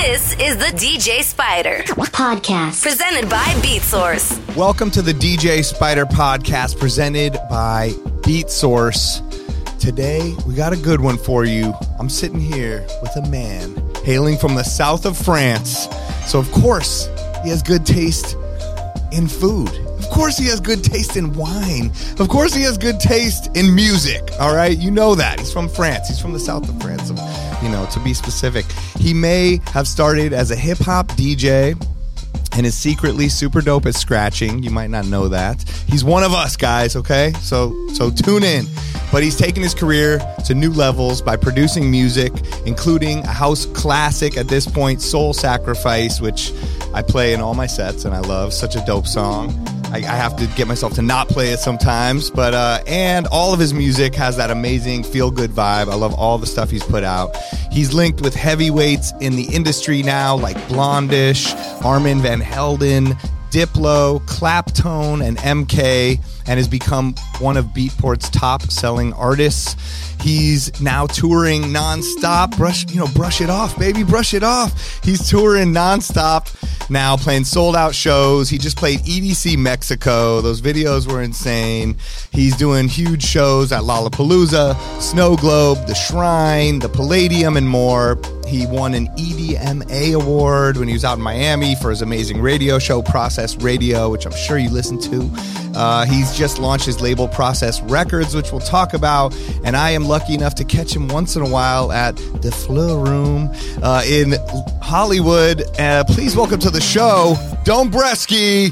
This is the DJ Spider Podcast, presented by BeatSource. Welcome to the DJ Spider Podcast, presented by BeatSource. Today, we got a good one for you. I'm sitting here with a man hailing from the south of France. So, of course, he has good taste in food. Of course, he has good taste in wine. Of course, he has good taste in music. All right? You know that. He's from France. He's from the south of France, to be specific. He may have started as a hip-hop DJ and is secretly super dope at scratching. You might not know that. He's one of us, guys, okay? So tune in. But he's taken his career to new levels by producing music, including a house classic at this point, Soul Sacrifice, which I play in all my sets, and I love. Such a dope song. I have to get myself to not play it sometimes, but and all of his music has that amazing feel-good vibe. I love all the stuff he's put out. He's linked with heavyweights in the industry now, like Blondish, Armin van Helden, Diplo, Claptone, and MK, and has become one of Beatport's top-selling artists. He's now touring nonstop. Brush it off, baby, brush it off. He's touring nonstop now, playing sold-out shows. He just played EDC Mexico. Those videos were insane. He's doing huge shows at Lollapalooza, Snow Globe, The Shrine, The Palladium, and more. He won an EDMA award when he was out in Miami for his amazing radio show, Process Radio, which I'm sure you listened to. He's just launched his label, Process Records, which we'll talk about. And I am lucky enough to catch him once in a while at the Fleur Room in Hollywood. Please welcome to the show, Dombresky.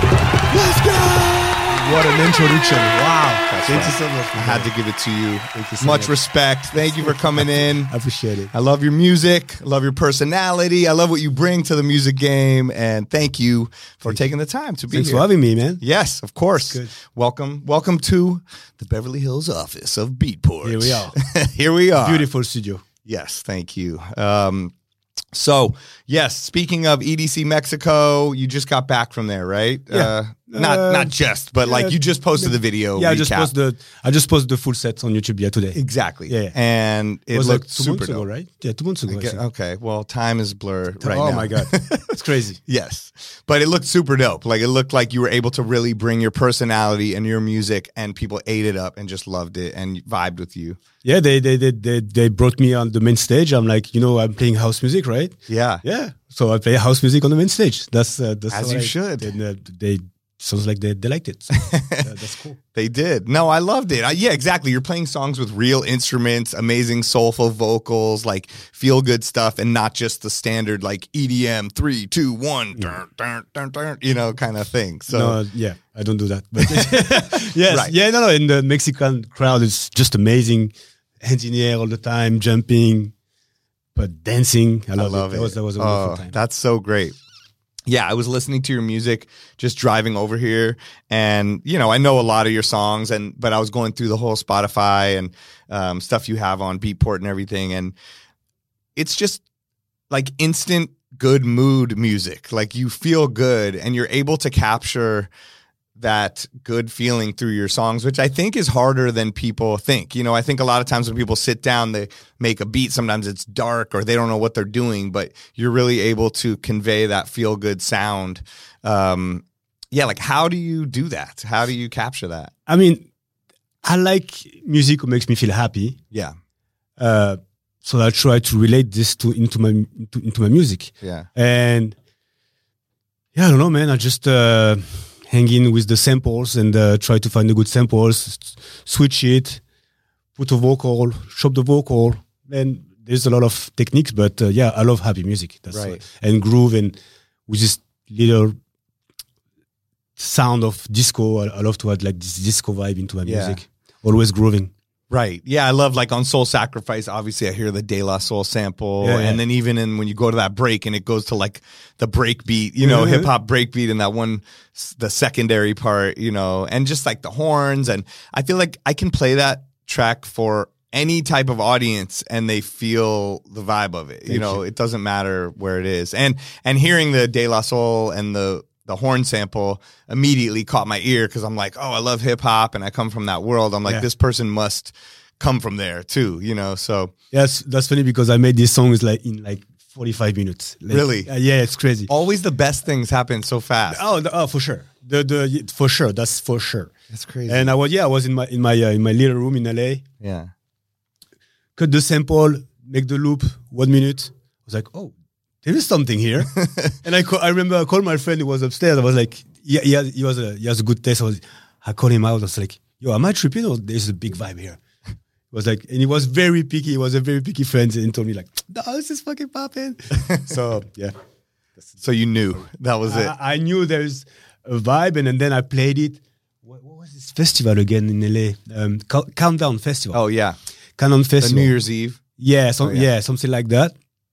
Let's go! What an introduction. Wow. Thank you so much. I had to give it to you. Thank you so much. Respect. Thank you for coming in. I appreciate it. I love your music. I love your personality. I love what you bring to the music game. And thank you for taking the time to be Thanks here. for having me, man. Yes, of course. Good. Welcome to the Beverly Hills office of Beatport. Here we are. Here we are. Beautiful studio. Yes, thank you. So, yes, speaking of EDC Mexico, you just got back from there, right? Yeah. Not just, but like you just posted the video. Yeah, recap. I just posted the full set on YouTube today. Exactly. Yeah. And it was looked like 2 super months ago, dope. right? Yeah, 2 months ago. I think. Okay, well, time is blur right now. Oh my God. It's crazy. Yes. But it looked super dope. Like, it looked like you were able to really bring your personality and your music, and people ate it up and just loved it and vibed with you. Yeah, they brought me on the main stage. I'm like, I'm playing house music, right? Yeah. Yeah. So I play house music on the main stage. That's as you should. They sounds like they liked it. So, that's cool. They did. No, I loved it. Yeah, exactly. You're playing songs with real instruments, amazing soulful vocals, like feel good stuff, and not just the standard like EDM 3, 2, 1, kind of thing. So no, yeah, I don't do that. But yes, right. Yeah, no. And the Mexican crowd is just amazing, hands in the air all the time, jumping, but dancing. I love it. That was a wonderful time. That's so great. Yeah, I was listening to your music just driving over here, and I know a lot of your songs, but I was going through the whole Spotify and stuff you have on Beatport and everything, and it's just like instant good mood music. Like, you feel good, and you're able to capture that good feeling through your songs, which I think is harder than people think. I think a lot of times when people sit down, they make a beat, sometimes it's dark or they don't know what they're doing, but you're really able to convey that feel good sound. Like, how do you do that? How do you capture that? I mean, I like music who makes me feel happy. Yeah. So I try to relate this into my music. Yeah. And yeah, I don't know, man. I just hang in with the samples and try to find the good samples, switch it, put a vocal, chop the vocal. And there's a lot of techniques, but I love happy music. That's right. And groove, and with this little sound of disco, I love to add like this disco vibe into my music. Always grooving. Right. Yeah, I love, like, on Soul Sacrifice, obviously I hear the De La Soul sample, and then even when you go to that break and it goes to like the break beat, hip hop break beat, and that one, the secondary part, and just like the horns, and I feel like I can play that track for any type of audience and they feel the vibe of it. It doesn't matter where it is. And hearing the De La Soul and the horn sample immediately caught my ear, because I'm like, oh, I love hip hop and I come from that world. I'm like, this person must come from there too, so. Yes, that's funny, because I made these songs like in like 45 minutes. Like, Really? Yeah, it's crazy. Always the best things happen so fast. Oh, for sure. For sure. That's for sure. That's crazy. And I was in my little room in LA. Yeah. Cut the sample, make the loop, 1 minute. I was like, oh, there is something here. And I remember I called my friend who was upstairs. I was like, yeah, he has a good taste. I called him out. I was like, yo, am I tripping or there's a big vibe here? It was like, and he was very picky. He was a very picky friend and told me like, no, this is fucking popping. So yeah. So you knew that was it. I knew there's a vibe, and then I played it. What was this festival again in LA? Countdown Festival. Oh yeah. Countdown The Festival. New Year's Eve. Yeah, something like that.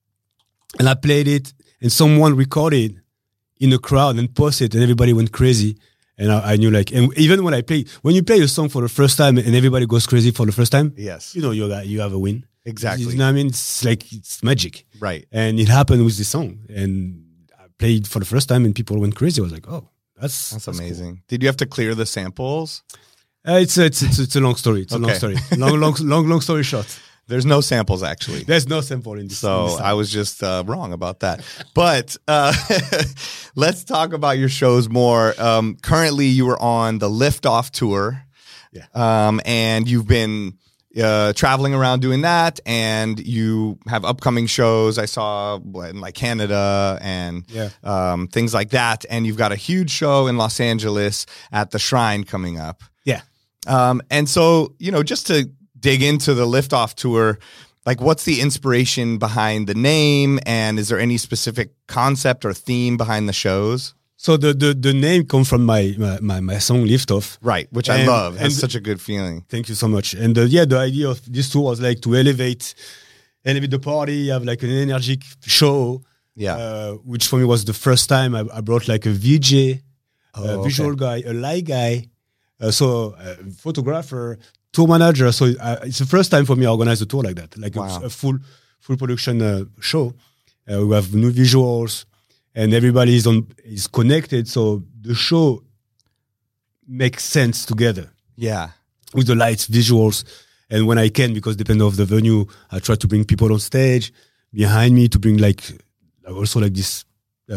And I played it, and someone recorded in the crowd and posted, and everybody went crazy. And I knew like, and even when you play a song for the first time and everybody goes crazy for the first time, Yes. you know you have a win. Exactly. You know what I mean? It's like, it's magic. Right. And it happened with this song. And I played for the first time and people went crazy. I was like, oh, that's amazing. Cool. Did you have to clear the samples? It's a long story. It's a long story. Long story short. There's no samples, actually. There's no sample in this. So I was just wrong about that. But let's talk about your shows more. Currently, you were on the Liftoff tour. Yeah. And you've been traveling around doing that. And you have upcoming shows. I saw in like Canada and things like that. And you've got a huge show in Los Angeles at the Shrine coming up. Yeah. And so, just to dig into the Liftoff tour, like what's the inspiration behind the name, and is there any specific concept or theme behind the shows? So the name comes from my song Liftoff, right? Which I love. It's such a good feeling. Thank you so much. And the idea of this tour was like to elevate the party, have like an energetic show. Yeah. Which for me was the first time I brought like a VJ, a visual guy, a light guy, so a photographer, tour manager. So it's the first time for me to organize a tour like that, like a full production show. We have new visuals, and everybody is connected. So the show makes sense together. Yeah, with the lights, visuals, and when I can, because depending on the venue, I try to bring people on stage behind me to bring like also like this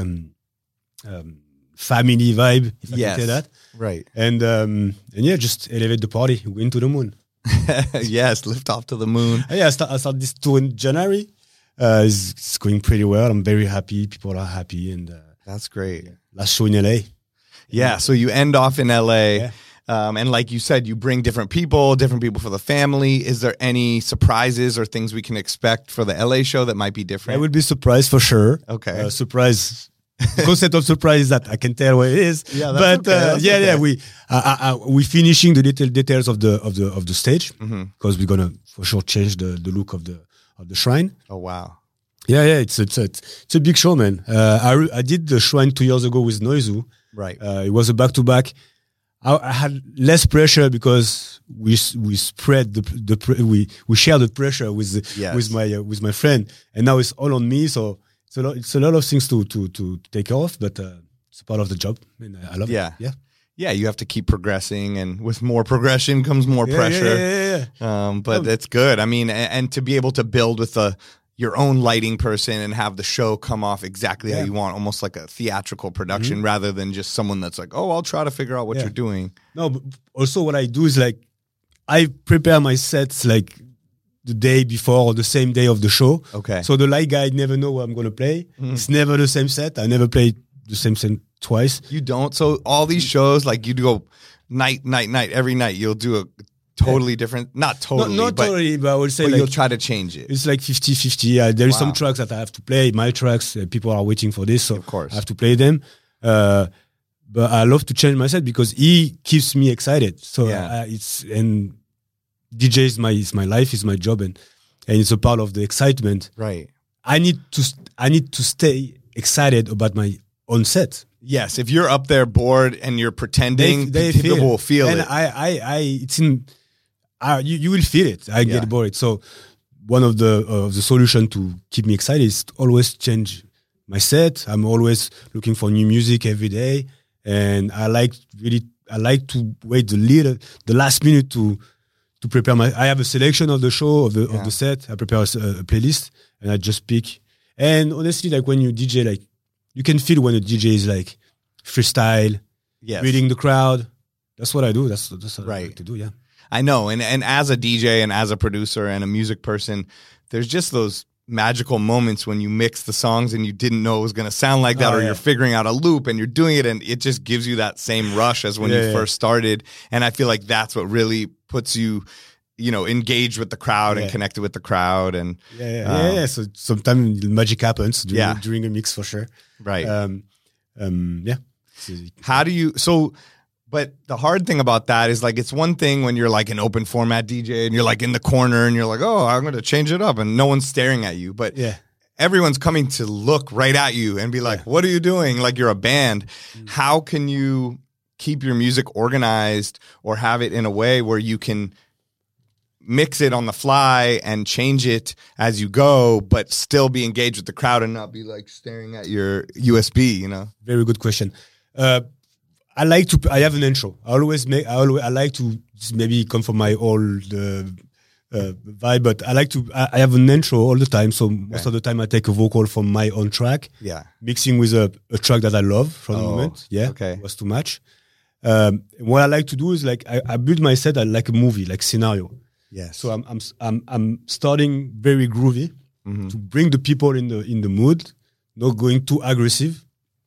family vibe, if I can say that. Right. And just elevate the party, win to the moon. Yes, lift off to the moon. I start this tour in January. It's going pretty well. I'm very happy. People are happy, and that's great. Last show in LA. Yeah, so you end off in LA, and like you said, you bring different people for the family. Is there any surprises or things we can expect for the LA show that might be different? I would be surprised for sure. Okay, surprise. The concept of surprise is that I can tell what it is. Yeah, that's we finishing the little details of the stage because we're gonna for sure change the look of the shrine. Oh wow! Yeah, it's a big show, man. I did the shrine 2 years ago with Noizu. Right. It was a back to back. I had less pressure because we spread we share the pressure with my friend, and now it's all on me. So. It's a lot of things to take off, but it's part of the job, and I love it. Yeah. You have to keep progressing, and with more progression comes more pressure. But it's good. I mean, and to be able to build with your own lighting person and have the show come off exactly how you want, almost like a theatrical production, rather than just someone that's like, oh, I'll try to figure out what you're doing. No, but also what I do is like I prepare my sets like the day before or the same day of the show. Okay. So the light guy never know what I'm going to play. It's never the same set. I never play the same set twice. You don't? So all these shows, like you go night, every night you'll do a totally different, not totally, but I would say you'll try to change it. It's like 50-50. There is some tracks that I have to play. My tracks, people are waiting for this. So of course. I have to play them. But I love to change my set because he keeps me excited. So and DJ is my life, is my job, and it's a part of the excitement. Right. I need to stay excited about my own set. Yes, if you're up there bored and you're pretending, people will feel it. And you will feel it. I get bored. So one of the solution to keep me excited is to always change my set. I'm always looking for new music every day, and I like to wait the last minute to prepare I have a selection of the show of the set. I prepare a playlist and I just pick. And honestly, like when you DJ, like you can feel when a DJ is like freestyle, reading the crowd. That's what I do. That's what I like to do. Yeah, I know. And as a DJ and as a producer and a music person, there's just those magical moments when you mix the songs and you didn't know it was going to sound like that, or you're figuring out a loop and you're doing it, and it just gives you that same rush as when you first started. And I feel like that's what really puts you, engaged with the crowd and connected with the crowd. And So sometimes magic happens during a mix for sure. Right. How do you But the hard thing about that is, like, it's one thing when you're like an open format DJ and you're like in the corner and you're like, oh, I'm going to change it up, and no one's staring at you. But everyone's coming to look right at you and be like, what are you doing? Like, you're a band. How can you keep your music organized or have it in a way where you can mix it on the fly and change it as you go, but still be engaged with the crowd and not be like staring at your USB, Very good question. I have an intro. I like to maybe come from my old vibe, but I have an intro all the time. So most of the time I take a vocal from my own track, mixing with a track that I love for the moment. It was too much. What I like to do is, like, I build my set like a movie, like scenario. Yes. So I'm starting very groovy to bring the people in the mood, not going too aggressive.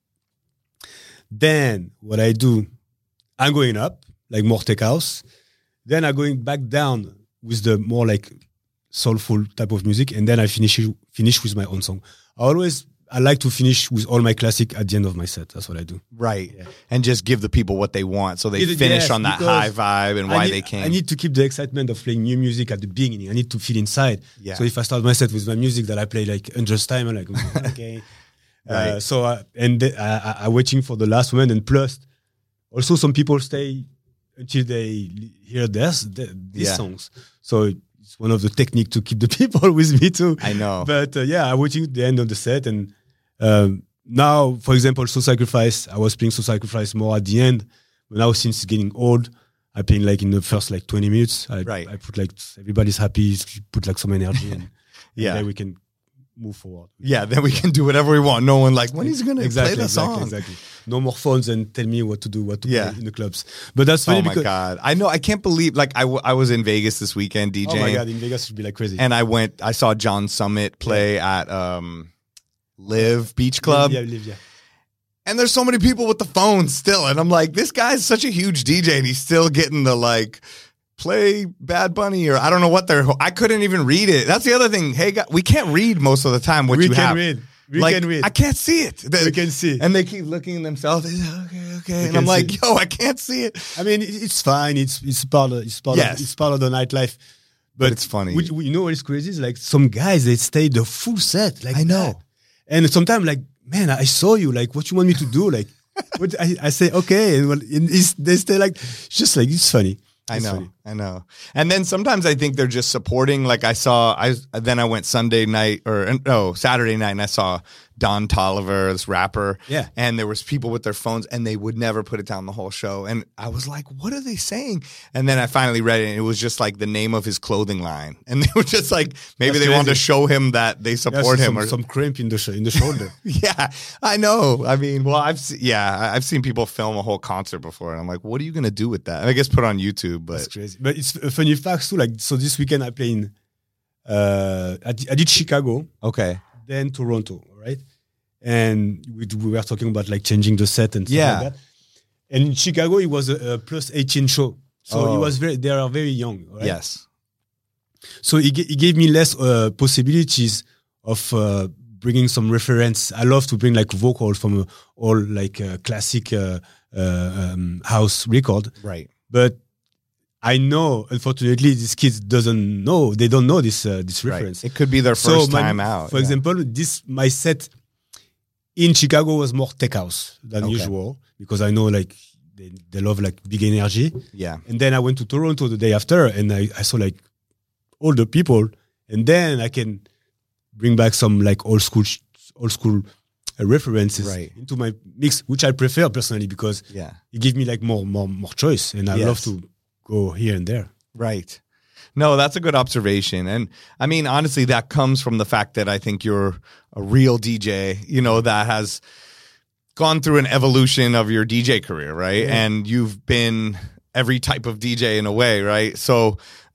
Then what I do, I'm going up, like more tech house. Then I'm going back down with the more like soulful type of music. And then I finish with my own song. I like to finish with all my classic at the end of my set. That's what I do. Right. Yeah. And just give the people what they want. So they finish on that high vibe and why they came. I need to keep the excitement of playing new music at the beginning. I need to feel inside. Yeah. So if I start my set with my music that I play like 100 times, I'm like, okay. Right. I'm waiting for the last moment, and plus, also some people stay until they hear these songs. So it's one of the techniques to keep the people with me too. I know. But I'm waiting at the end of the set, and now, for example, Soul Sacrifice. I was playing Soul Sacrifice more at the end, but now since it's getting old, I playing like in the first like 20 minutes. I put like everybody's happy, put like some energy, and then we can move forward. Yeah, then we can do whatever we want. No one like, when he's going to play the song? Exactly. No more phones and tell me what to do, play in the clubs. But that's funny because... Oh my God. I know, I can't believe, like, I was in Vegas this weekend DJing. Oh my God, in Vegas should be like crazy. And I saw John Summit play at Live Beach Club. Live. And there's so many people with the phones still. And I'm like, this guy's such a huge DJ and he's still getting the, like... play Bad Bunny, or I don't know what I couldn't even read it. That's the other thing. Hey, we can't read most of the time what you have. We can read. I can't see it. We can see. And they keep looking at themselves. Okay. And I'm like, yo, I can't see it. I mean, it's fine. It's part of the nightlife. But it's funny. You know what is crazy? Is like some guys, they stay the full set. Like, I know. And sometimes, like, man, I saw you. Like, what you want me to do? Like, what I say, okay. And they stay like, just like, it's funny. I know. And then sometimes I think they're just supporting. Like I went Saturday night and I saw Don Toliver, this rapper. Yeah. And there was people with their phones and they would never put it down the whole show. And I was like, what are they saying? And then I finally read it and it was just like the name of his clothing line. And they were just like, maybe they wanted to show him that they support him. Or some cramp in the shoulder. Yeah, I know. I mean, well, I've seen people film a whole concert before. And I'm like, what are you going to do with that? And I guess put on YouTube. But that's crazy. But it's a funny fact too. Like, so this weekend I played in, I did Chicago. Okay. Then Toronto, right? And we were talking about like changing the set and stuff like that. And in Chicago, it was a plus 18 show. So they are very young, right? Yes. So it gave me less possibilities of bringing some reference. I love to bring like vocals from all like classic house record. Right. But I know, unfortunately, these kids don't know this reference. Right. It could be their first time out. For example, my set in Chicago was more tech house than usual because I know like they love like big energy. Yeah. And then I went to Toronto the day after and I saw like all the people, and then I can bring back some like old school references into my mix, which I prefer personally because it gives me like more choice, and I love to go here and there. Right. No, that's a good observation. And I mean, honestly, that comes from the fact that I think you're a real DJ, that has gone through an evolution of your DJ career, right? Yeah. And you've been every type of DJ in a way, right? So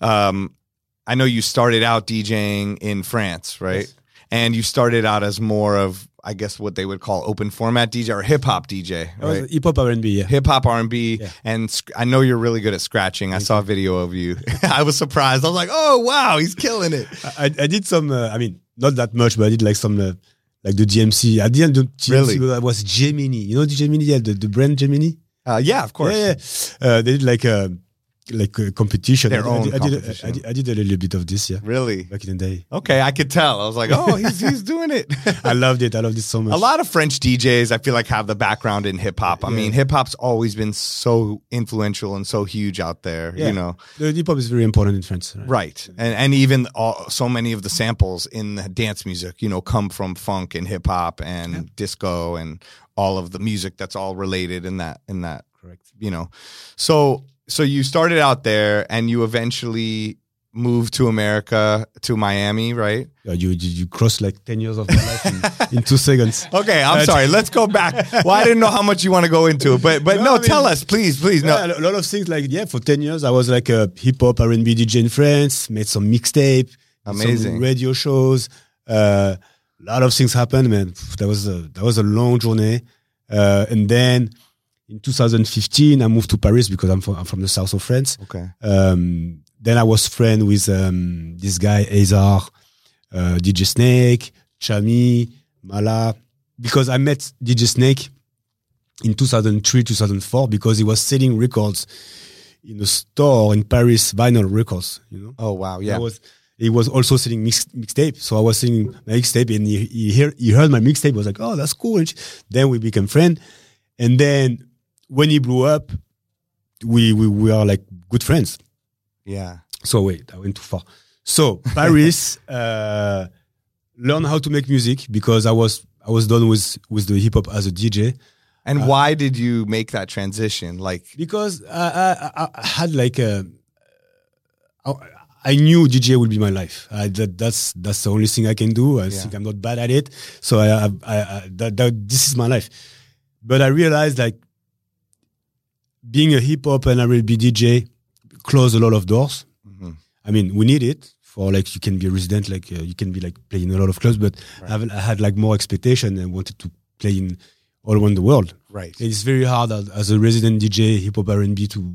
I know you started out DJing in France, right? Yes. And you started out as more of, I guess, what they would call open format DJ or hip hop DJ, right? Hip hop R&B, yeah. Hip hop R&B, Yeah. and I know you're really good at scratching. I saw a video of you. I was surprised. I was like, "Oh wow, he's killing it." I did some, not that much, but I did like some, like the DMC. I didn't do DMC, Really? but I was Gemini. You know the Gemini, yeah, the brand Gemini? Yeah, of course. Yeah. They did like a competition. Their own I competition. I did a little bit of this, yeah. Really? Back in the day. Okay, I could tell. I was like, "Oh, he's doing it." I loved it. I loved it so much. A lot of French DJs, I feel like, have the background in hip hop. I mean, hip hop's always been so influential and so huge out there. Yeah. The hip hop is very important in France. Right. And even so many of the samples in the dance music, come from funk and hip hop and disco and all of the music that's all related in that. Correct. So you started out there and you eventually moved to America, to Miami, right? You crossed like 10 years of my life in 2 seconds. Okay, I'm sorry. Let's go back. Well, I didn't know how much you want to go into it, but no, tell us, please. No. Yeah, a lot of things for 10 years, I was like a hip hop R&B DJ in France, made some mixtape, Amazing. some radio shows. A lot of things happened, man. That was a long journey. And then in 2015, I moved to Paris because I'm from the south of France. Okay. Then I was friend with this guy, Azar, DJ Snake, Chami, Mala, because I met DJ Snake in 2003, 2004, because he was selling records in a store in Paris, vinyl records, Oh, wow. Yeah. He was also selling mixtape. So I was selling my mixtape and he heard my mixtape, was like, oh, that's cool. Then we became friends. And then when he blew up, we are like good friends. Yeah. So wait, I went too far. So Paris, learn how to make music because I was done with the hip hop as a DJ. And why did you make that transition? Because I had like I knew DJ would be my life. That's the only thing I can do. I think I'm not bad at it. So this is my life. But I realized like being a hip hop and R&B DJ closed a lot of doors. Mm-hmm. I mean, we need it for like you can be a resident, like you can be like playing a lot of clubs. But I had like more expectation and wanted to play in all around the world. Right. It's very hard as a resident DJ, hip hop R&B to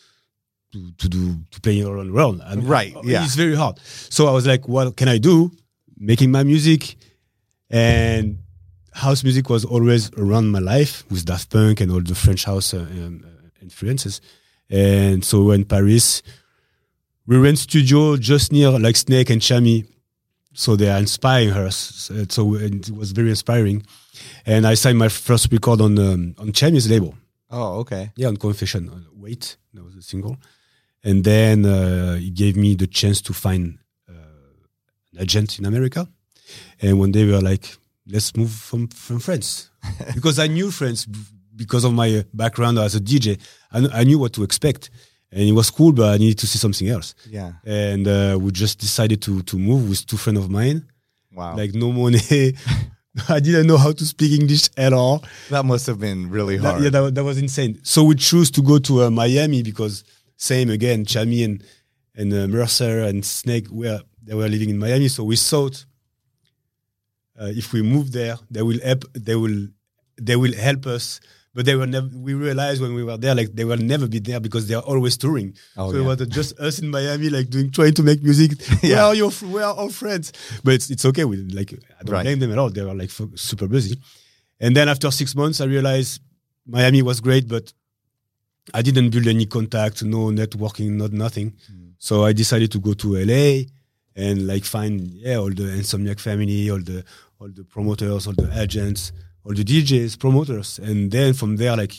play all around the world. I mean, right. Yeah. It's very hard. So I was like, what can I do? Making my music, and house music was always around my life with Daft Punk and all the French house influences. And so we were in Paris. We rent studio just near like Snake and Chami. So they are inspiring us. So it was very inspiring. And I signed my first record on Chami's label. Oh, okay. Yeah, on Confession. Wait, that was a single. And then he gave me the chance to find an agent in America. And one day we were like, let's move from France. Because I knew France because of my background as a DJ. I knew what to expect. And it was cool, but I needed to see something else. Yeah. And we just decided to move with two friends of mine. Wow. Like no money. I didn't know how to speak English at all. That must have been really hard. That was insane. So we chose to go to Miami because same again, Chami and Mercer and Snake they were living in Miami. So we thought if we move there, they will help us. But they were never. We realized when we were there, like they will never be there because they are always touring. Oh, so yeah. it was just us in Miami, like trying to make music. Yeah. Where are our friends? But it's okay. I don't blame them at all. They were like super busy. And then after 6 months, I realized Miami was great, but I didn't build any contact, no networking, nothing. So I decided to go to LA and like find all the Insomniac family, all the promoters, all the agents, all the DJs, promoters, and then from there, like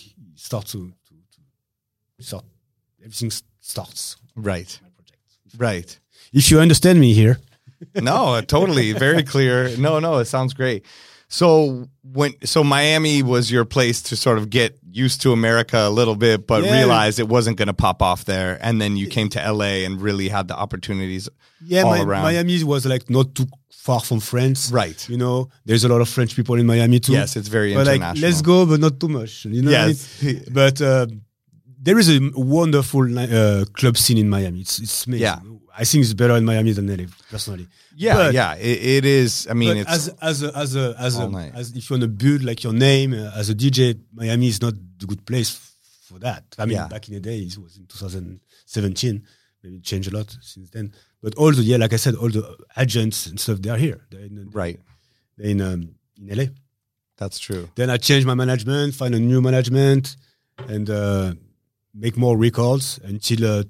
everything starts. Right. My project. Right. If you understand me here. No, totally. Very clear. No, it sounds great. So Miami was your place to sort of get used to America a little bit, but realized it wasn't going to pop off there. And then you came to LA and really had the opportunities all around. Miami was like not too far from France. Right. You know, there's a lot of French people in Miami too. Yes, it's very but international. like, let's go, but not too much. You know Yes. what I mean? But there is a wonderful club scene in Miami. It's amazing. Yeah. I think it's better in Miami than LA, personally. Yeah, it is. I mean, but it's as all night. if you want to build like your name as a DJ, Miami is not the good place for that. I mean, back in the day, it was in 2017. Maybe it changed a lot since then. But all the like I said, all the agents and stuff, they are here. They're in LA. That's true. Then I changed my management, find a new management, and make more records until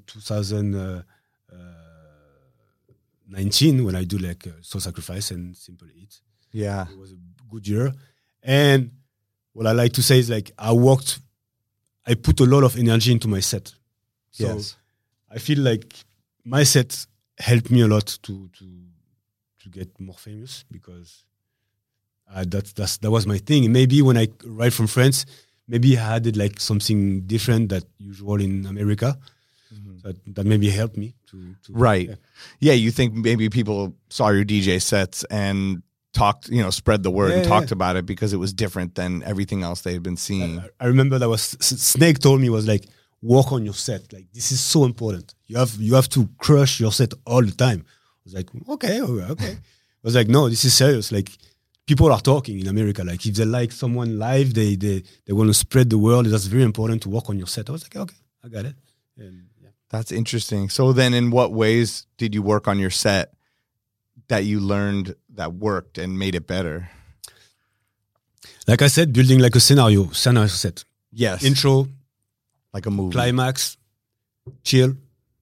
2019 when I do like Soul Sacrifice and Simple Eat. Yeah. It was a good year. And what I like to say is like I put a lot of energy into my set. So Yes. I feel like my set helped me a lot to get more famous because that was my thing. Maybe when I arrived from France, maybe I had like something different that usual in America. That maybe helped me to Right. Yeah, you think maybe people saw your DJ sets and talked, spread the word and talked about it because it was different than everything else they had been seeing. I remember that was Snake told me was like, work on your set. Like, this is so important. You have to crush your set all the time. I was like, okay. I was like, no, this is serious. Like, people are talking in America. Like, if they like someone live, they want to spread the word. That's very important to work on your set. I was like, okay, I got it. And That's interesting. So then in what ways did you work on your set that you learned that worked and made it better? Like I said, building like a scenario set. Yes. Intro, Like a movie. climax, chill,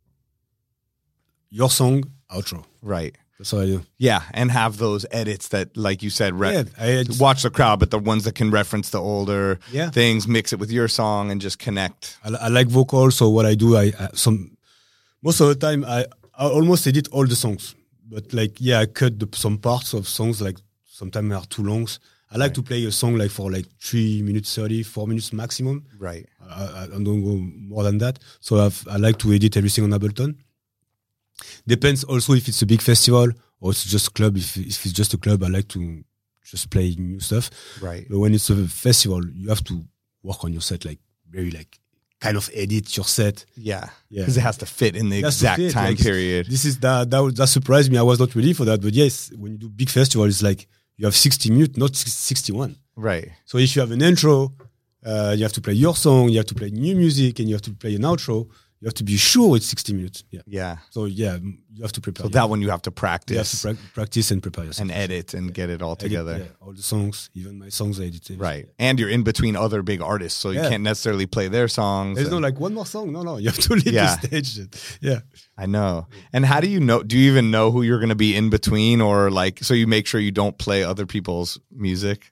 your song, outro. Right. That's what I do. Yeah, and have those edits that, like you said, I watch the crowd, but the ones that can reference the older Yeah. things, mix it with your song, and just connect. I like vocals, so what I do, most of the time I almost edit all the songs, but like I cut some parts of songs, like sometimes they are too long. I like to play a song like for like 3 minutes 30, 4 minutes maximum. Right. I don't go more than that. So I like to edit everything on Ableton. Depends also if it's a big festival or it's just a club. If it's just a club, I like to just play new stuff. Right. But when it's a festival, you have to work on your set, like very like kind of edit your set. Yeah. Yeah. Because it has to fit in the That's to exact fit, time like, period. This is that surprised me. I was not ready for that. But yes, when you do big festivals, it's like you have 60 minutes, not 61. Right. So if you have an intro, you have to play your song, you have to play new music, and you have to play an outro. You have to be sure it's 60 minutes. Yeah. Yeah. So you have to prepare. So that one you have to practice. You have to practice and prepare yourself. and edit and get it all together. All the songs, even my songs I edited. Right. And you're in between other big artists, so you Yeah. can't necessarily play their songs. There's no and- like one more song. No. You have to leave Yeah. the stage. Yeah. I know. And how do you know? Do you even know who you're going to be in between, or like, so you make sure you don't play other people's music?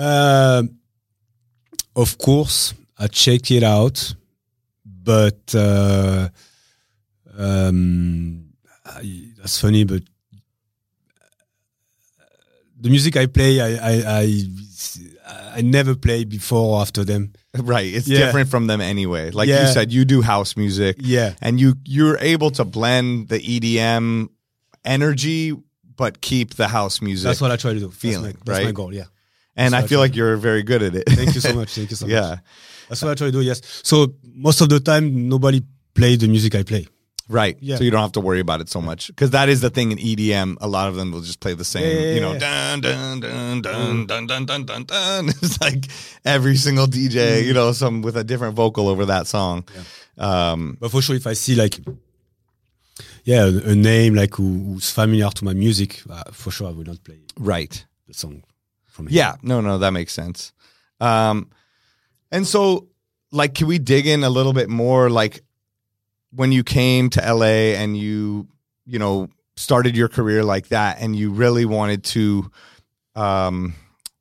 Of course, I check it out, but that's funny. But the music I play, I never play before or after them. Right. It's Yeah. different from them anyway. Like you Yeah. said, you do house music. Yeah. And you're able to blend the EDM energy, but keep the house music. That's what I try to do. Feeling, that's my right? goal. Yeah. and that's I what feel I like you're very good at it. Thank you so much. Thank you so much. Yeah. That's what I try to do. Yes. So most of the time, nobody play the music I play. Right. Yeah. So you don't have to worry about it so much. Because that is the thing in EDM. A lot of them will just play the same, Yeah. dun, dun, dun, dun, dun, dun, dun, dun, dun. It's like every single DJ, some with a different vocal over that song. But for sure, if I see like, a name like who's familiar to my music, for sure I will not play Right. the song from him. Yeah. No, that makes sense. And so, like, can we dig in a little bit more, like, when you came to LA and you started your career like that, and you really wanted to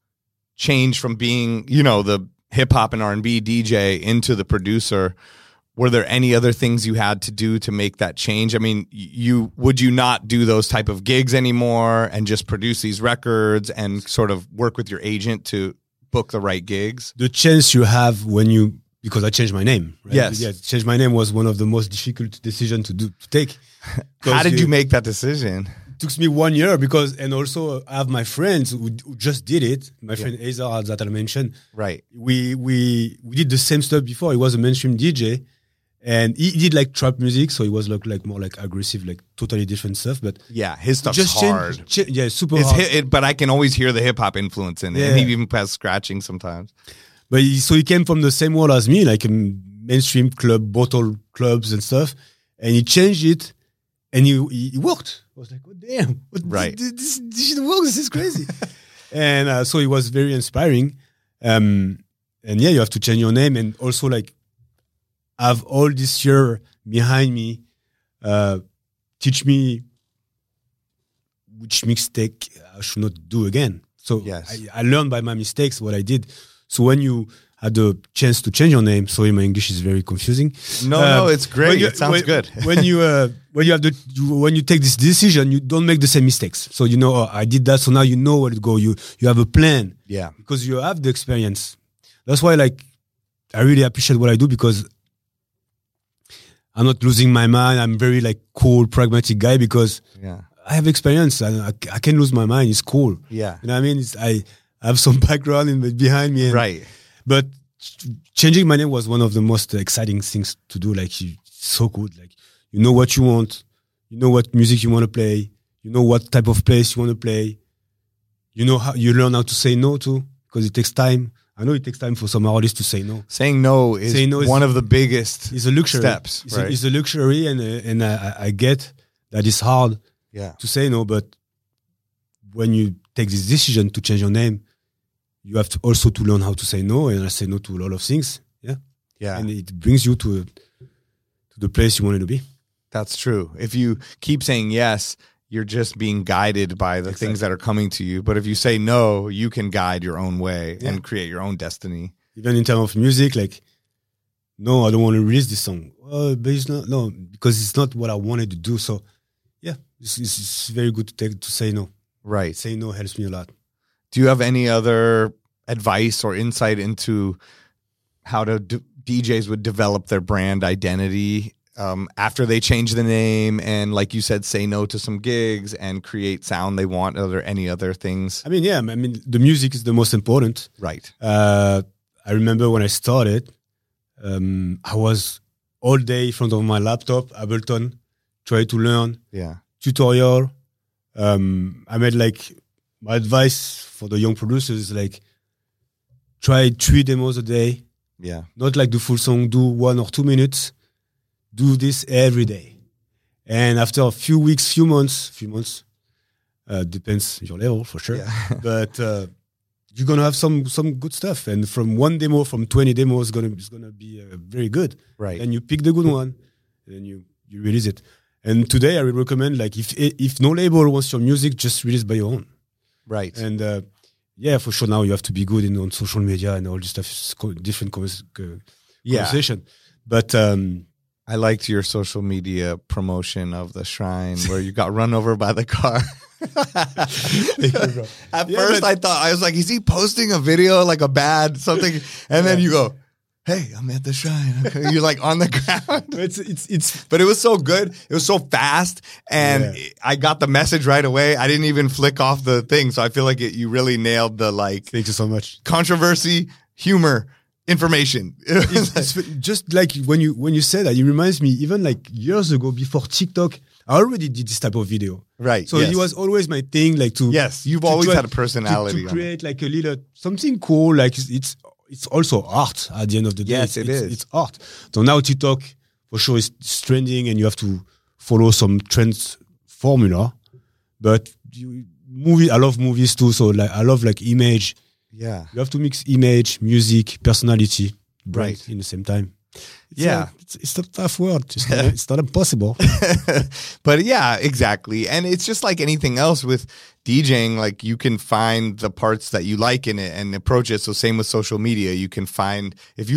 change from being, the hip hop and R&B DJ into the producer, were there any other things you had to do to make that change? I mean, would you not do those type of gigs anymore and just produce these records and sort of work with your agent to book the right gigs? The chance you have because I changed my name. Right? Yes. Yeah, change my name was one of the most difficult decisions to take. How did you make that decision? It took me 1 year and also I have my friends who just did it. My friend Azar that I mentioned. Right. We did the same stuff before. He was a mainstream DJ. And he did like trap music, so he was like more like aggressive, like totally different stuff. But yeah, his stuff's hard. Super hard. But I can always hear the hip hop influence in it. Yeah. And he even has scratching sometimes. But he came from the same world as me, like mainstream bottle clubs and stuff. And he changed it, and he worked. I was like, oh damn, right? This shit works. This is crazy. And so it was very inspiring. And yeah, you have to change your name, and also like have all this year behind me, teach me which mistake I should not do again. So yes. I learned by my mistakes what I did. So when you had the chance to change your name, sorry, my English is very confusing. No, it's great. It sounds good. when you take this decision, you don't make the same mistakes. So you know, I did that, so now you know where to go. You have a plan. Yeah, because you have the experience. That's why, like, I really appreciate what I do because I'm not losing my mind. I'm very like cool, pragmatic guy because I have experience. I can lose my mind. It's cool. Yeah, you know what I mean. I have some background behind me. Right. But changing my name was one of the most exciting things to do. Like, it's so good. Like, you know what you want. You know what music you want to play. You know what type of place you want to play. You know how you learn how to say no to, because it takes time. I know it takes time for some artists to say no. Saying no is one of the biggest it's a luxury. Steps. It's a luxury, and I get that it's hard to say no. But when you take this decision to change your name, you have to also to learn how to say no, and I say no to a lot of things. Yeah, and it brings you to the place you wanted to be. That's true. If you keep saying yes, you're just being guided by the things that are coming to you. But if you say no, you can guide your own way and create your own destiny. Even in terms of music, like, no, I don't want to release this song. But it's not, no, because it's not what I wanted to do. So, yeah, it's very good to say no. Right. Say no helps me a lot. Do you have any other advice or insight into how DJs would develop their brand identity after they change the name and, like you said, say no to some gigs and create sound they want? Are there any other things? I mean, yeah. I mean, the music is the most important. Right. I remember when I started, I was all day in front of my laptop, Ableton, trying to learn. Yeah. Tutorial. I made like my advice for the young producers is like try 3 demos a day. Yeah. Not like the full song, do 1 or 2 minutes. Do this every day. And after a few weeks, few months, depends your level for sure. Yeah. But you're gonna have some good stuff. And from 1 demo, from 20 demos, it's gonna be very good. Right. And you pick the good one, and you release it. And today I would recommend, like, if no label wants your music, just release by your own. Right. And yeah, for sure. Now you have to be good on social media and all this stuff. It's different conversation. But I liked your social media promotion of the shrine where you got run over by the car. At first, I thought, I was like, is he posting a video, like a bad something? And then you go, hey, I'm at the shrine. Okay. You're like on the ground. But it was so good. It was so fast. And I got the message right away. I didn't even flick off the thing. So I feel like you really nailed the, like, thank you so much. Controversy, humor, information. It's just like when you say that, it reminds me, even like years ago before TikTok, I already did this type of video. Right. So it was always my thing, like to. Yes, you've always had a personality. To create like a little something cool, like it's also art at the end of the day. Yes, it is. It's art. So now TikTok for sure is trending, and you have to follow some trends formula. But I love movies too. So like I love like image. Yeah. You have to mix image, music, personality, right, in the same time. It's a tough word. It's not impossible. But yeah, exactly. And it's just like anything else with DJing, like you can find the parts that you like in it and approach it. So same with social media. You can find, if you like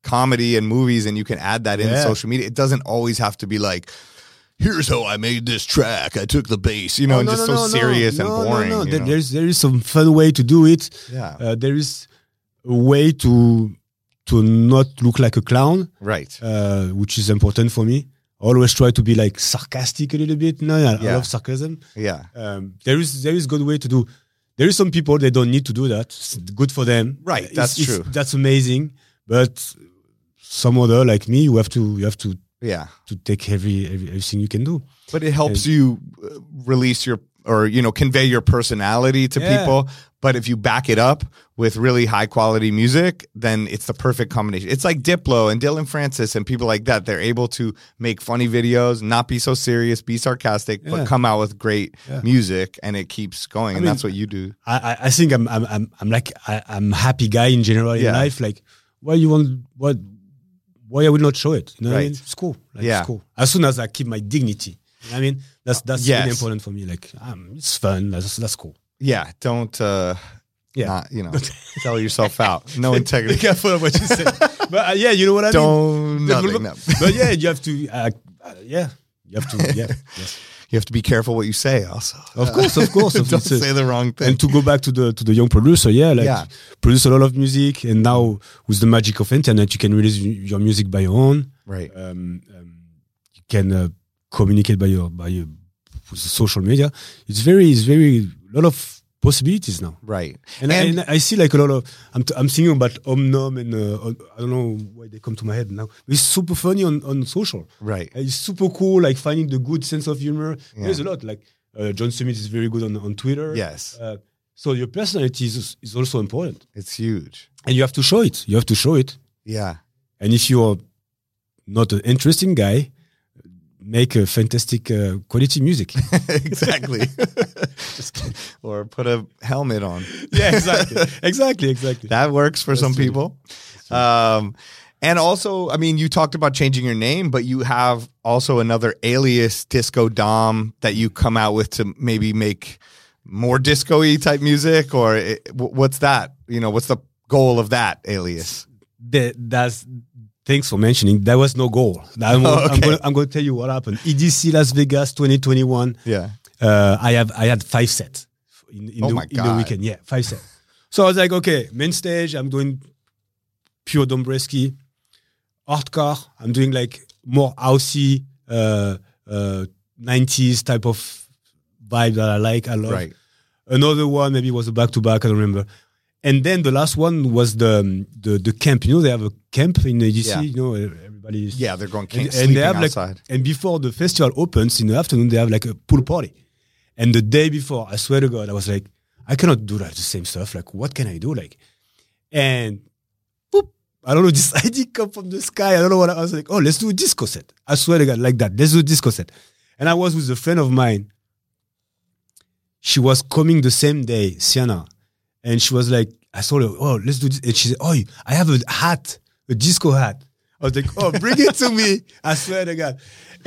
comedy and movies, and you can add that into Yeah. social media. It doesn't always have to be like, here's how I made this track. I took the bass, and just so serious and boring. No. you know? There is some fun way to do it. Yeah. There is a way to not look like a clown, Right. which is important for me. Always try to be like sarcastic a little bit. No, I Yeah. love sarcasm. Yeah. There is good way to do. There is some people they don't need to do that. It's good for them. Right, that's true. That's amazing. But some other like me, you have to Yeah. take everything you can do. But it helps you release convey your personality to Yeah. people. But if you back it up with really high quality music, then it's the perfect combination. It's like Diplo and Dylan Francis and people like that. They're able to make funny videos, not be so serious, be sarcastic, but Yeah. come out with great Yeah. music, and it keeps going. And mean, that's what you do. I think I'm a happy guy in general in Yeah. life. Like, why I will not show it? You know what I mean? Right. It's cool. Like, Yeah. It's cool. As soon as I keep my dignity. You know what I mean? That's Yes. really important for me. Like, it's fun. That's cool. Yeah. Don't, Yeah. not, sell yourself out. No Be integrity. careful of what you say. But yeah, you know what I mean? Don't, nothing, no. But yeah, you have to, you have to, yes. You have to be careful what you say also. Of course. Don't say the wrong thing. And to go back to the young producer, produce a lot of music, and now with the magic of internet, you can release your music by your own. Right. You can communicate by your with social media. It's very a lot of possibilities now. Right. And I see like a lot of I'm thinking about Omnom and I don't know why they come to my head now. It's super funny on social. Right. It's super cool, like finding the good sense of humor. Yeah. There's a lot. Like John Summit is very good on Twitter. Yes. So your personality is also important, It's huge. and you have to show it. Yeah. And if you're not an interesting guy, make a fantastic quality music. Exactly. Or put a helmet on. Yeah, exactly. That works for some people. And also, I mean, you talked about changing your name, but you have also another alias, Disco Dom, that you come out with to maybe make more disco-y type music, or what's that? What's the goal of that alias? Thanks for mentioning. There was no goal. I'm going to tell you what happened. EDC Las Vegas 2021. Yeah. I had 5 sets in the weekend. Yeah, 5 sets. So I was like, okay, main stage, I'm doing pure Dombresky. Hardcore, I'm doing like more housey, 90s type of vibe that I like. I love. Right. Another one maybe was a back-to-back, I don't remember. And then the last one was the camp. They have a camp in ADC. Yeah. Everybody's... Yeah, they're going and sleeping they have outside. and before the festival opens in the afternoon, they have like a pool party. And the day before, I swear to God, I was like, I cannot do like the same stuff. Like, what can I do? Like, and boop, I don't know, this idea come from the sky. I don't know what I was like. Oh, let's do a disco set. I swear to God, like that. Let's do a disco set. And I was with a friend of mine. She was coming the same day, Sienna. And she was like, I told her, oh, let's do this. And she said, oh, I have a hat, a disco hat. I was like, oh, bring it to me. I swear to God.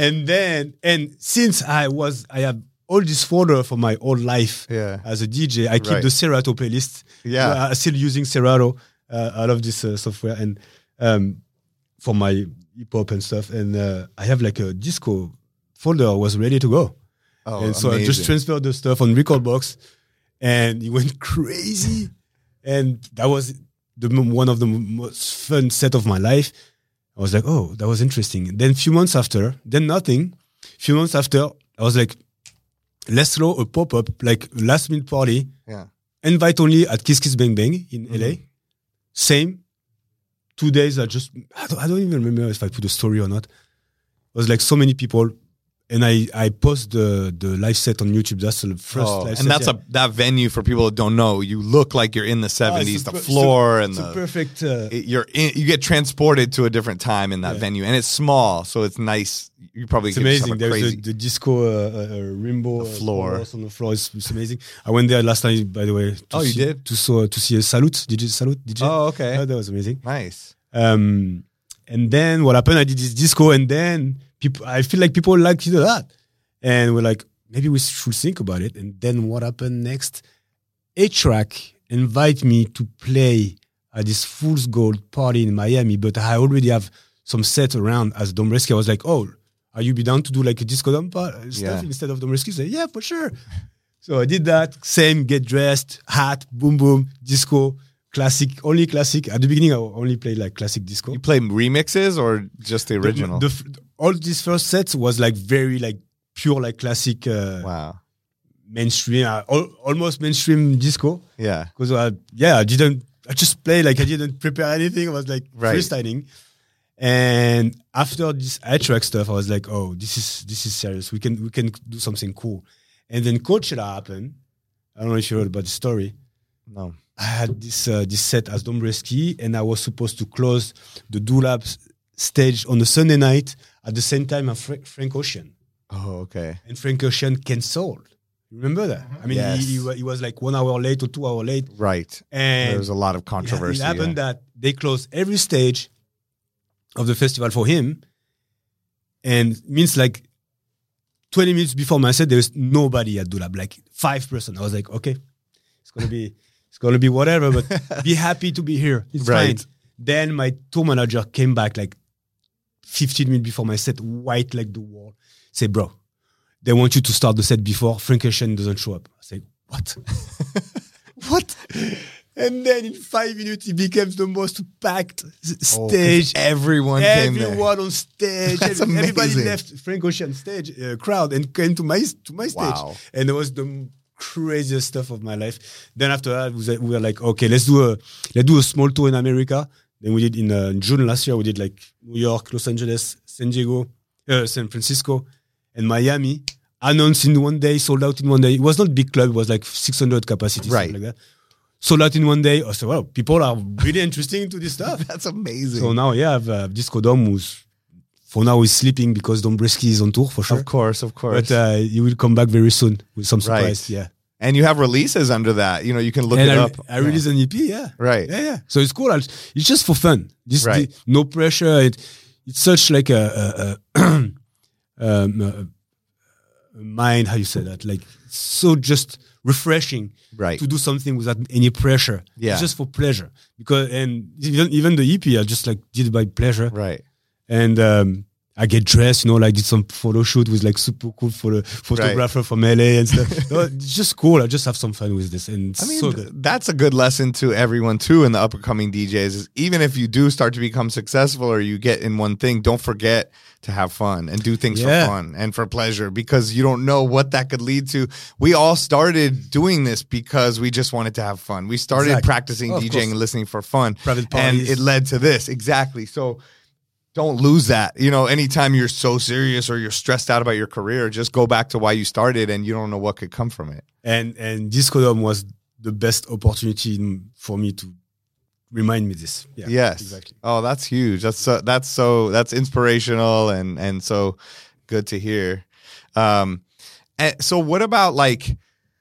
And since I have all this folder for my old life as a DJ, I keep the Serato playlist. Yeah. I'm still using Serato. I love this software. And for my hip hop and stuff. And I have like a disco folder was ready to go. Oh, and so I just transferred the stuff on Recordbox, and it went crazy. And that was one of the most fun set of my life. I was like, oh, that was interesting. Then few months after, few months after, I was like, let's throw a pop-up, like last minute party. Yeah. Invite only at Kiss Kiss Bang Bang in LA. Same. 2 days, I don't even remember if I put a story or not. It was like so many people. And I post the live set on YouTube. That's the first live set. And that's that venue for people that don't know. You look like you're in the 70s. The floor and the perfect. You get transported to a different time in that venue, and it's small, so it's nice. You probably it's amazing. There's the disco rainbow floor on the floor. It's amazing. I went there last night, by the way. You did to see a Salute DJ. Oh, okay. Oh, that was amazing. Nice. And then what happened? I did this disco, and then I feel like people liked it a lot. And we're like, maybe we should think about it. And then what happened next? A-Track invite me to play at this Fool's Gold party in Miami, but I already have some set around as Dombresky. I was like, oh, are you be down to do like a disco dump stuff instead of Dombresky? So yeah, for sure. So I did that. Same, get dressed, hat, boom, boom, disco, classic, only classic. At the beginning, I only played like classic disco. You play remixes or just the original? All these first sets was like very like pure like classic. Wow. Mainstream, almost mainstream disco. Yeah. Because I just played like I didn't prepare anything. I was like freestyling. And after this iTrack stuff, I was like, oh, this is serious. We can do something cool. And then Coachella happened. I don't know if you heard about the story. No. I had this set as Dombresky, and I was supposed to close the Do-Lab stage on a Sunday night at the same time as Frank Ocean. Oh, okay. And Frank Ocean canceled. Remember that? I mean, he was like 1 hour late or 2 hours late. Right. And there was a lot of controversy. It happened that they closed every stage of the festival for him. And it means like 20 minutes before my set, there was nobody at Do-Lab, like 5%. I was like, okay, it's gonna be whatever, but be happy to be here. It's fine. Then my tour manager came back like 15 minutes before my set, white like the wall. Say, bro, they want you to start the set before Frank Ocean doesn't show up. I say, what? What? And then in 5 minutes, it became the most packed stage. Everyone on stage. That's Everybody amazing. left Frank Ocean stage crowd and came to my stage. Wow. And it was the craziest stuff of my life. Then after that, we were like, okay, let's do a small tour in America. Then we did in June last year. We did like New York, Los Angeles, San Francisco, and Miami. Announced in one day, sold out in one day. It was not a big club. It was like 600 capacity, right? Something like that. Sold out in one day. I said, well, people are really interested into this stuff. That's amazing. So now, yeah, I have Disco Dome, who's for now is sleeping because Dombresky is on tour for sure. Of course. But he will come back very soon with some surprise. Right. Yeah. And you have releases under that. You know, you can look it up. I released an EP, yeah. Right. Yeah. So it's cool. It's just for fun. No pressure. It's such like a mind, how you say that? Like, so just refreshing to do something without any pressure. Yeah. It's just for pleasure. And even the EP, I just like did it by pleasure. Right. And I get dressed, like did some photo shoot with like super cool photographer from LA and stuff. It's just cool. I just have some fun with this. And it's so good. That's a good lesson to everyone too in the upcoming DJs is even if you do start to become successful or you get in one thing, don't forget to have fun and do things for fun and for pleasure because you don't know what that could lead to. We all started doing this because we just wanted to have fun. We started practicing DJing and listening for fun. Private parties. And it led to this. Exactly. So don't lose that. Anytime you're so serious or you're stressed out about your career, just go back to why you started and you don't know what could come from it. And Disco Dome was the best opportunity for me to remind me this. Yeah, yes. Exactly. Oh, that's huge. That's inspirational and so good to hear. And so what about like,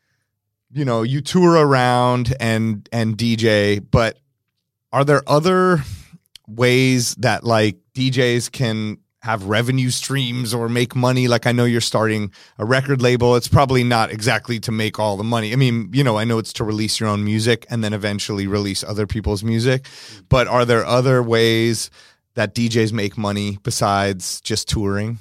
you tour around and DJ, but are there other ways that like DJs can have revenue streams or make money? Like I know you're starting a record label. It's probably not exactly to make all the money. I mean, I know it's to release your own music and then eventually release other people's music. But are there other ways that DJs make money besides just touring?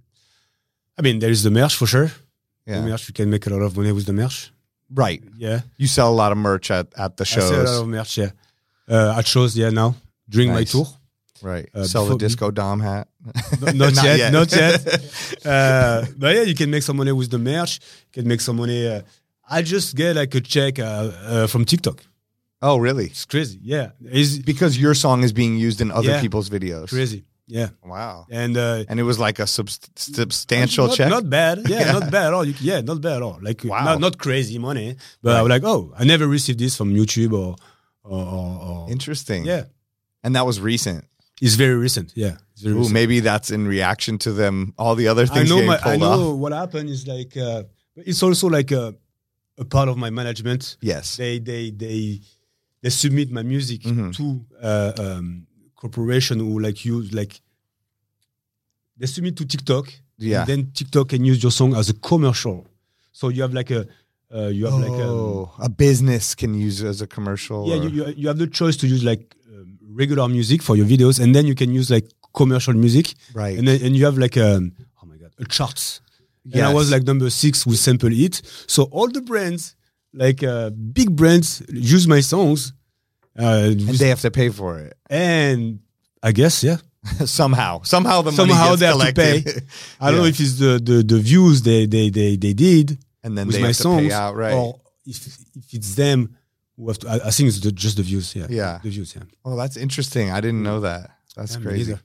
I mean, there is the merch for sure. Yeah. The merch, you can make a lot of money with the merch. Right. Yeah. You sell a lot of merch at the shows. I sell a lot of merch, yeah. At shows, yeah, now. During my tour. Right. Sell the Disco Dom hat. Not yet. But yeah, you can make some money with the merch. You can make some money. I just get like a check from TikTok. Oh, really? It's crazy. Yeah. Because your song is being used in other people's videos. Crazy. Yeah. Wow. And it was like a substantial check? Not bad. Yeah, not bad at all. Not bad at all. Like, not crazy money. But I was like, I never received this from YouTube or Interesting. Yeah. And that was recent. It's very recent, yeah. Maybe that's in reaction to them, all the other things getting pulled off. I know what happened is like, it's also like a part of my management. Yes. They submit my music to corporation who they submit to TikTok. Yeah. And then TikTok can use your song as a commercial. So you have like a You have a business can use it as a commercial. yeah, you have the choice to use like regular music for your videos, and then you can use like commercial music, Right. And you have like a charts. And I was Yes. like number 6 with Sample It. So all the brands, like big brands, use my songs, and they have to pay for it. and I guess somehow the money somehow gets they have to collected. pay. I don't know if it's the views they did And then with they my have to songs, pay out, right? or if it's them who have to. I think it's just the views. Yeah, Yeah. the views. Yeah, Oh, that's interesting. I didn't know that. That's Yeah, me crazy.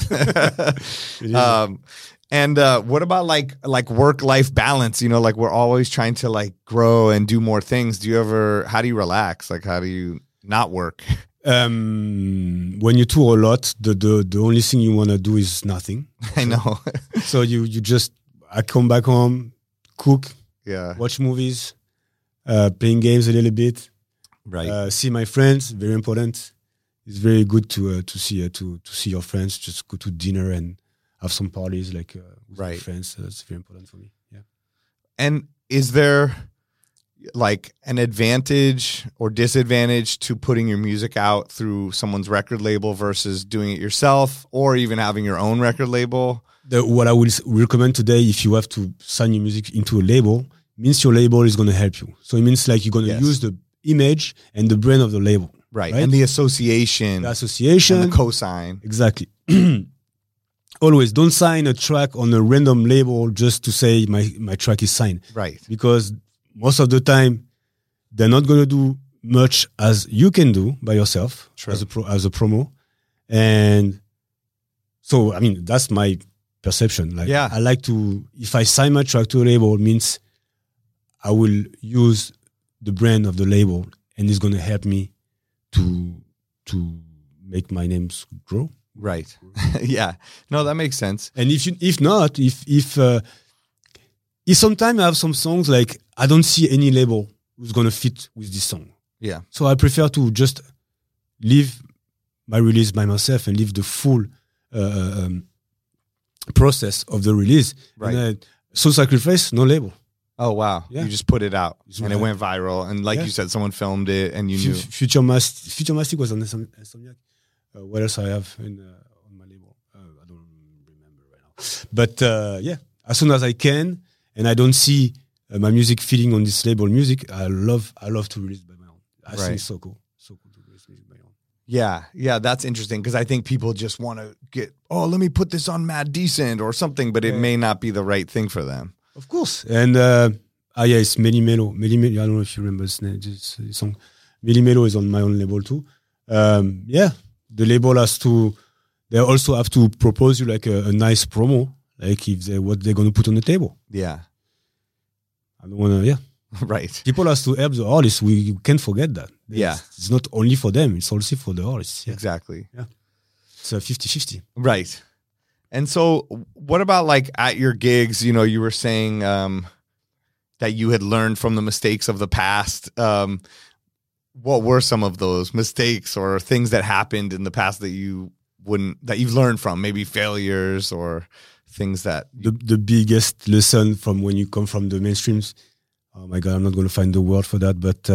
neither. And what about like work-life balance? You know, like we're always trying to like grow and do more things. How do you relax? Like, how do you not work? When you tour a lot, the only thing you want to do is nothing. I know. So I come back home, cook, Yeah. watch movies, playing games a little bit, Right. see my friends. Very important. It's very good to see your friends. Just go to dinner and have some parties with my Right. friends. That's very important for me. Yeah. And is there like an advantage or disadvantage to putting your music out through someone's record label versus doing it yourself, or even having your own record label? What I will recommend today, if you have to sign your music into a label, means your label is going to help you. So it means like you're going to Yes. use the image and the brand of the label. Right. Right. And the association The association. and the cosign. Exactly. Always don't sign a track on a random label just to say my track is signed. Right. Because most of the time they're not going to do much as you can do by yourself True. as a promo. And so, I mean, that's my perception. Like, Yeah. I like to, if I sign my track to a label, it means I will use the brand of the label, and it's going to help me to make my names grow. Right. Yeah. No, that makes sense. And if sometimes I have some songs like I don't see any label who's gonna fit with this song, Yeah. so I prefer to just leave my release by myself and leave the full process of the release. Right. And, Soul Sacrifice, no label. Oh, wow. Yeah. You just put it out It's and it right. went viral. And like Yeah. you said, someone filmed it and you knew. Future Mastic was on Insomniac. What else I have on my label? I don't remember right now. But yeah, as soon as I can, and I don't see my music fitting on this label music, I love to release by my own. I think Right. it's so cool to release music by my own. Yeah. Yeah. That's interesting because I think people just want to let me put this on Mad Decent or something, but it may not be the right thing for them. Of course. And yeah, it's Melly Melo. I don't know if you remember this song. Melly Melo is on my own label too. Yeah, the label they also have to propose you like a nice promo, like what they're going to put on the table. Yeah. I don't want to, yeah. Right. People have to help the artists. We can't forget that. Yeah. It's not only for them, it's also for the artists. Yeah. Exactly. It's a 50-50. Right. And so what about like at your gigs, you know, you were saying that you had learned from the mistakes of the past. What were some of those mistakes or things that happened in the past that you've learned from, maybe failures or things that The biggest lesson from when you come from the mainstreams, oh my God, I'm not going to find the word for that, but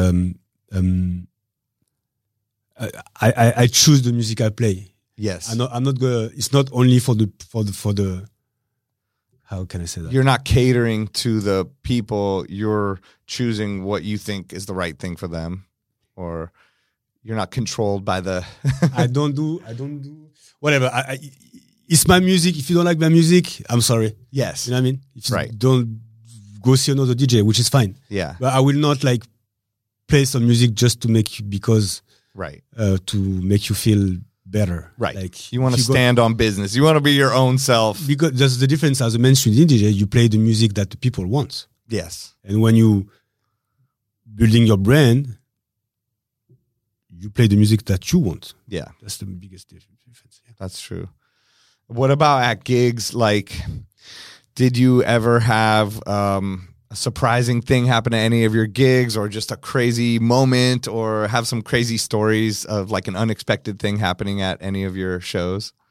I choose the music I play. yes, I'm not gonna. It's not only for the. How can I say that? you're not catering to the people, you're choosing what you think is the right thing for them, or you're not controlled by the I don't do whatever. It's my music. If you don't like my music, I'm sorry. yes, You know what I mean? If you Right. don't go see another DJ, which is fine. yeah, But I will not like play some music just to make you right. to make you feel better. Right. Like You want to if go- stand on business. You want to be your own self. because there's the difference as a mainstream DJ. You play the music that the people want, Yes. and when you building your brand, you play the music that you want. Yeah, That's the biggest difference. Yeah. that's true. What about at gigs? Like, did you ever have a surprising thing happen at any of your gigs, or just a crazy moment, or have some crazy stories of like an unexpected thing happening at any of your shows?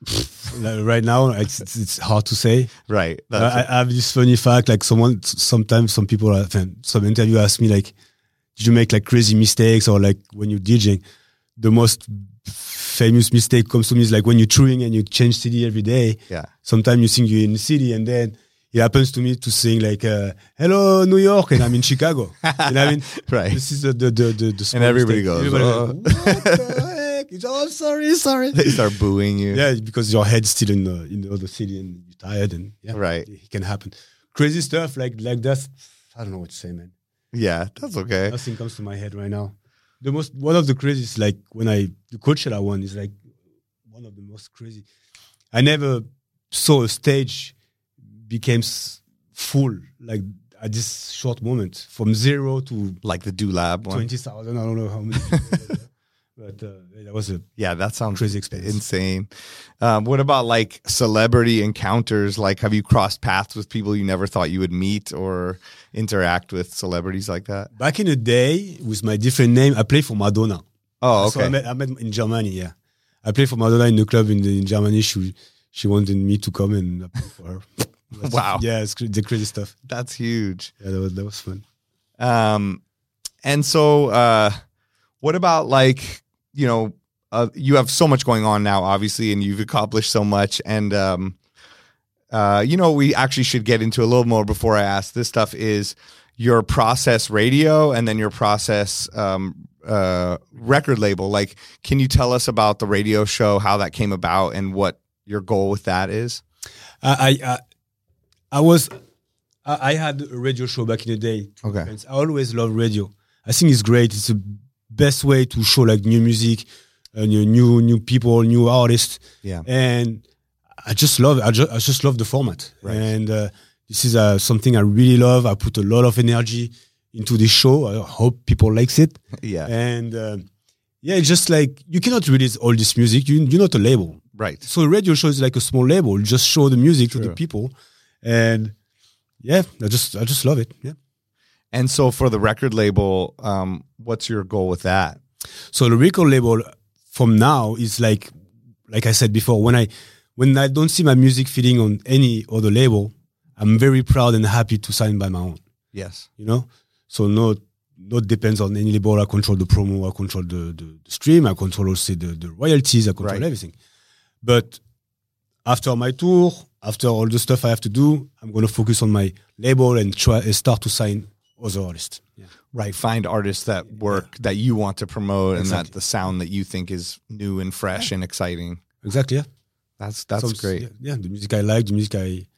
Like, right now, it's hard to say. Right. I have this funny fact, like sometimes some people, some interview ask me like, did you make like crazy mistakes or like when you're DJing? The most famous mistake comes to me is like when you're touring and you change city every day. Yeah. Sometimes you think you're in the city and then it happens to me to sing like, hello, New York, and I'm in Chicago. You know what I mean? Right. This is the And everybody goes, everybody oh. like, what the heck? It's, oh, sorry. They start booing you. Yeah, because your head's still in the other city and you're tired and yeah, Right. it can happen. Crazy stuff like that. I don't know what to say, man. Yeah, that's okay. Nothing comes to my head right now. One of the craziest, like when the Coachella one is like one of the most crazy. I never saw a stage became full like at this short moment from 0 to Like the Do Lab one. 20,000. I don't know how many. But that was a Yeah, that sounds crazy experience. insane. What about like celebrity encounters? Like, have you crossed paths with people you never thought you would meet or interact with celebrities like that? Back in the day, with my different name, I played for Madonna. Oh, So okay. I met in Germany, yeah. I played for Madonna in the club in Germany. She wanted me to come and I played for her. Wow. Yeah, it's the crazy stuff. That's huge. Yeah, that was fun. And so, what about like, you have so much going on now, obviously, and you've accomplished so much. And, we actually should get into a little more before I ask this stuff is your Process Radio and then your Process record label. Like, can you tell us about the radio show, how that came about and what your goal with that is? I had a radio show back in the day. Okay. Friends. I always love radio. I think it's great. It's the best way to show like new music, new people, new artists. Yeah. And I just love it. I just love the format. Right. And this is something I really love. I put a lot of energy into this show. I hope people likes it. Yeah. And it's just like you cannot release all this music. You're not a label. Right. So a radio show is like a small label. You just show the music to the people. And yeah, I just love it. Yeah. And so for the record label, what's your goal with that? So the record label from now is like I said before, when I don't see my music fitting on any other label, I'm very proud and happy to sign by my own. Yes. So not depends on any label. I control the promo, I control the stream, I control also the royalties, I control everything. But after my tour, after all the stuff I have to do, I'm going to focus on my label and start to sign other artists. Yeah. Right. Find artists that work that you want to promote and Exactly. that the sound that you think is new and fresh and exciting. Exactly. Yeah. That's Some- great. Yeah, the music I like, the music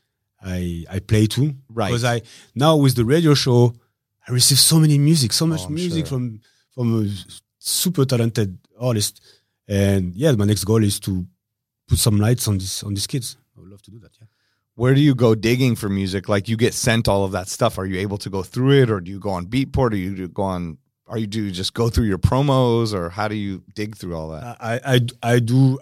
I play too. Right. Because now with the radio show, I receive so much I'm music sure. from a super talented artist. And yeah, my next goal is to put some lights on these kids. I would love to do that. Yeah. Where do you go digging for music? Like you get sent all of that stuff. Are you able to go through it or do you go on Beatport or do you just go through your promos or how do you dig through all that? I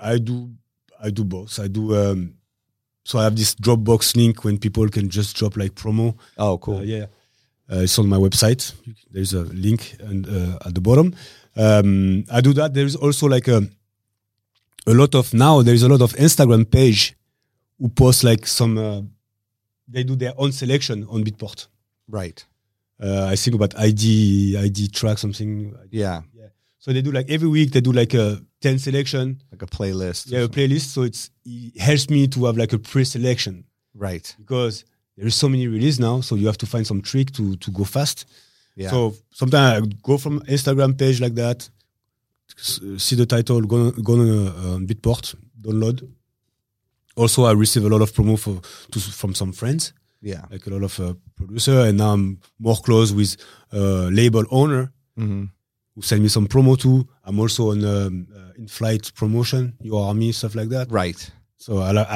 do both. I do. So I have this Dropbox link when people can just drop like promo. Oh, cool. Yeah. It's on my website. There's a link and at the bottom. I do that. There's also like there's a lot of Instagram page who post like some. They do their own selection on Beatport. Right. I think about ID track something. Yeah. So they do like every week they do like a 10 selection. Like a playlist. Yeah, a playlist. So it helps me to have like a pre-selection Right. because there is so many releases now. So you have to find some trick to go fast. Yeah. So sometimes I go from Instagram page like that, see the title, go on Beatport, download. Also, I receive a lot of promo from some friends, yeah. like a lot of producer, and now I'm more close with label owner Mm-hmm. who send me some promo too. I'm also on in-flight promotion, Your Army, stuff like that. Right. So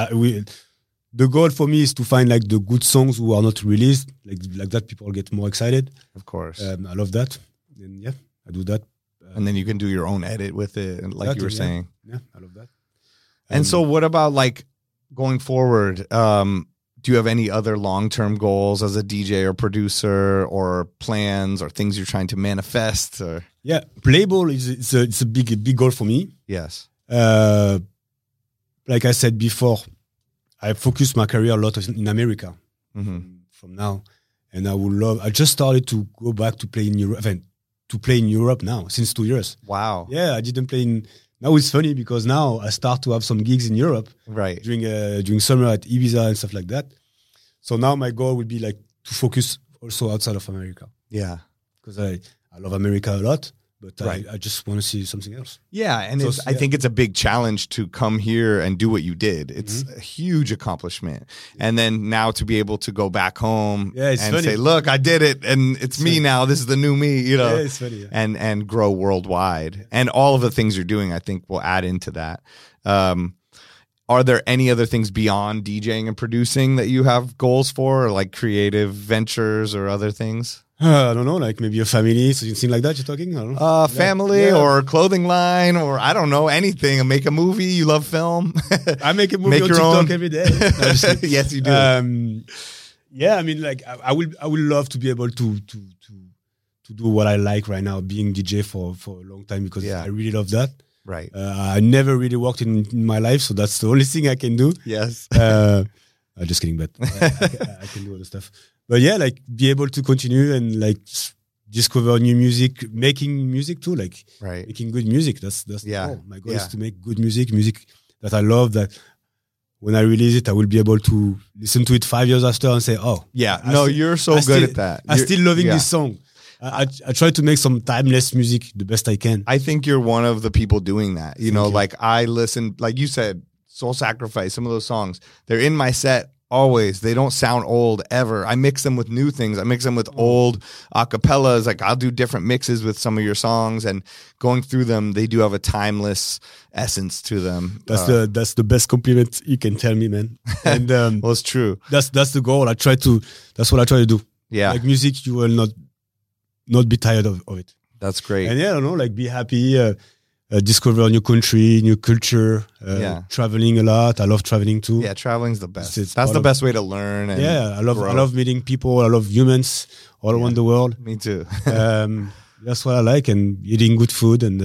the goal for me is to find like the good songs who are not released, like that people get more excited. Of course. I love that. And yeah, I do that. And then you can do your own edit with it, and like you were saying. Yeah, I love that. And so what about like going forward? Do you have any other long-term goals as a DJ or producer or plans or things you're trying to manifest? Or? Yeah, label it's a big goal for me. Yes. like I said before, I focus my career a lot in America from now, and I just started to go back to play in Europe. To play in Europe now since 2 years. Wow. Yeah, I didn't play in. Now it's funny because now I start to have some gigs in Europe. Right. During summer at Ibiza and stuff like that. So now my goal will be like to focus also outside of America. Yeah. Because I love America a lot, but Right. I just want to see something else. Yeah, and So, I think it's a big challenge to come here and do what you did. It's a huge accomplishment. And then now to be able to go back home Yeah, it's and funny. say, look, I did it, and it's me now. This is the new me, you know, Yeah, it's funny, yeah. and grow worldwide. And all of the things you're doing, I think, will add into that. Are there any other things beyond DJing and producing that you have goals for, or like creative ventures or other things? I don't know, like maybe a family, something like that you're talking? I don't know. Family Yeah. or clothing line, or I don't know, anything. Make a movie. You love film. I make a movie Make on your TikTok own. every day. No, just kidding. Yes, you do. Yeah, I mean, like I would love to be able to do what I like right now, being DJ for a long time, because Yeah. I really love that. Right. I never really worked in my life, so that's the only thing I can do. Yes. I'm just kidding, but I can do other stuff. But yeah, like be able to continue and like discover new music, making music too, like Right. making good music. That's the Yeah. goal. My goal Yeah. is to make good music that I love, that when I release it, I will be able to listen to it 5 years after and say, oh, Yeah. I No, still- you're so I good still- at that. I'm You're- still loving yeah. this song. I try to make some timeless music the best I can. I think you're one of the people doing that. You know, you. like I listen, like you said, Soul Sacrifice, some of those songs, they're in my set always. They don't sound old ever. I mix them with new things. I mix them with old acapellas. Like I'll do different mixes with some of your songs, and going through them, they do have a timeless essence to them. That's the best compliment you can tell me, man. And Well, it's true. that's the goal. That's what I try to do. Yeah. Like music, you will not be tired of it. That's great. And yeah, I don't know, like be happy, discover a new country, new culture, Yeah. traveling a lot. I love traveling too. Yeah, traveling's the best. It's That's part the of- best way to learn. And Yeah, I grow. love meeting people. I love humans all around the world. Me too. That's what I like, and eating good food and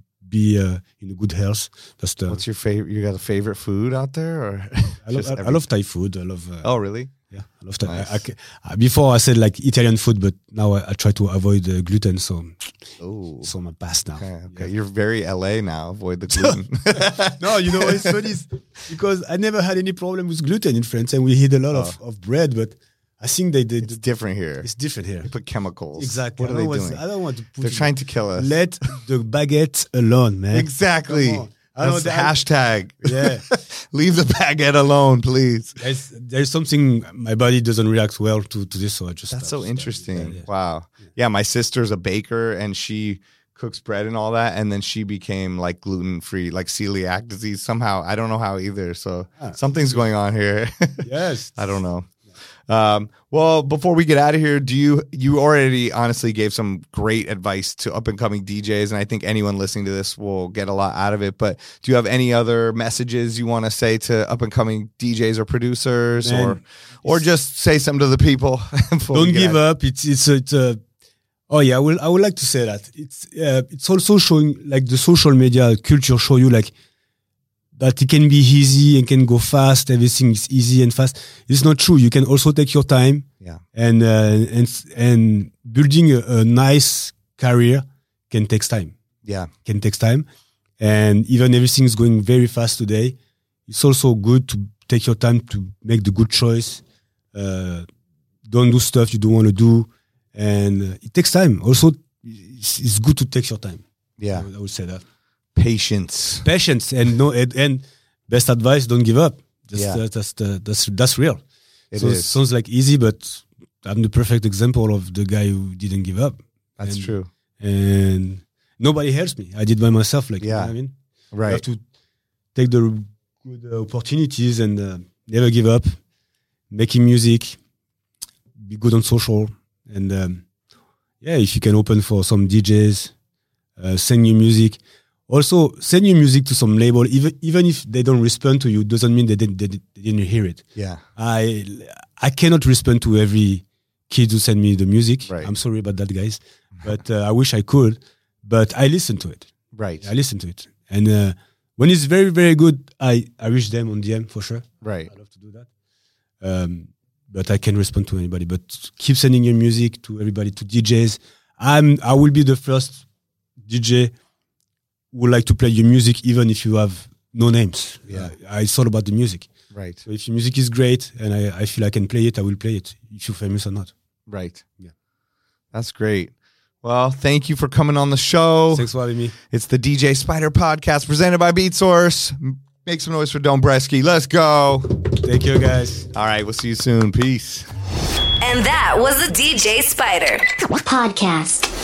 be in good health. That's the. What's your favorite? You got a favorite food out there, or just I love Thai food. I love. Oh, really? Yeah, I love Thai. Nice. Before I said like Italian food, but now I try to avoid gluten. So Oh, it's on my past now. okay. Yeah. You're very LA now. Avoid the gluten. No, you know what is funny is because I never had any problem with gluten in France, and we eat a lot of bread. But I think It's different here. it's different here. They put chemicals. Exactly. What are they doing? I don't want to put. They're trying to kill us. Let the baguette alone, man. Exactly. Come on. I know That's the that- hashtag. Yeah. Leave the baguette alone, please. There's something my body doesn't react well to this, so I just. That's so interesting. Yeah. Wow. Yeah, my sister's a baker, and she cooks bread and all that, and then she became like gluten free, like celiac disease somehow. I don't know how either. So something's going on here. Yes. I don't know. Well, before we get out of here, you already honestly gave some great advice to up and coming DJs, and I think anyone listening to this will get a lot out of it. But do you have any other messages you want to say to up and coming DJs or producers, Man, or just say something to the people? before we Don't get give out? up. It's oh yeah, I would like to say that it's also showing, like, the social media culture show you like that it can be easy and can go fast. Everything is easy and fast. It's not true. You can also take your time. Yeah. And building a nice career can take time. Yeah. Can take time. And even everything is going very fast today, it's also good to take your time to make the good choice. Don't do stuff you don't want to do. And it takes time. Also, it's good to take your time. Yeah. I would say that. Patience. Patience and best advice: don't give up. Yeah. That's real. It So it is. sounds like easy, but I'm the perfect example of the guy who didn't give up. That's And- true. And nobody helps me. I did by myself. Like, you know Yeah. what I mean, you Right. have to take the good opportunities and never give up. Making music, be good on social, and yeah, if you can open for some DJs, send your music. Also, send your music to some label, even if they don't respond to you, doesn't mean they didn't hear it. Yeah. I cannot respond to every kid who send me the music. Right. I'm sorry about that, guys, but I wish I could. But I listen to it. Right. I listen to it, and When it's very, very good, I reach them on DM for sure. Right. I love to do that. But I can respond to anybody. But keep sending your music to everybody, to DJs. I will be the first DJ who would like to play your music, even if you have no names. Yeah. It's all about the music. Right. So if your music is great and I feel I can play it, I will play it, if you're famous or not. Right. Yeah. That's great. Well, thank you for coming on the show. Thanks for having me. It's the DJ Spider podcast presented by Beatsource. Make some noise for Dombresky. Let's go. Thank you, guys. All right. We'll see you soon. Peace. And that was the DJ Spider Podcast.